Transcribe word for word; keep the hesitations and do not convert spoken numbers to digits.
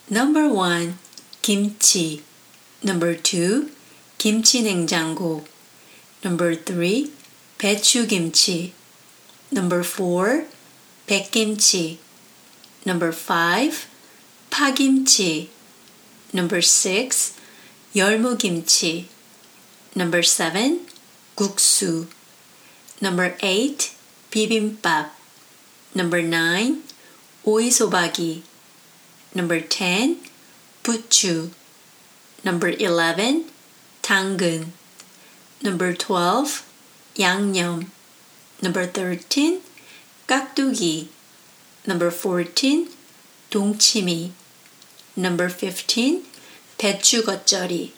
Number one, 김치. Number two, 김치 냉장고. Number three, 배추김치. Number four, 백김치. Number five, 파김치. Number six, 열무김치. Number seven, 국수. Number eight, 비빔밥. Number nine, 오이소박이. Number ten, 부추. Number eleven, 당근. Number twelve, 양념. Number thirteen, 깍두기. Number fourteen, 동치미. Number fifteen, 배추 겉절이.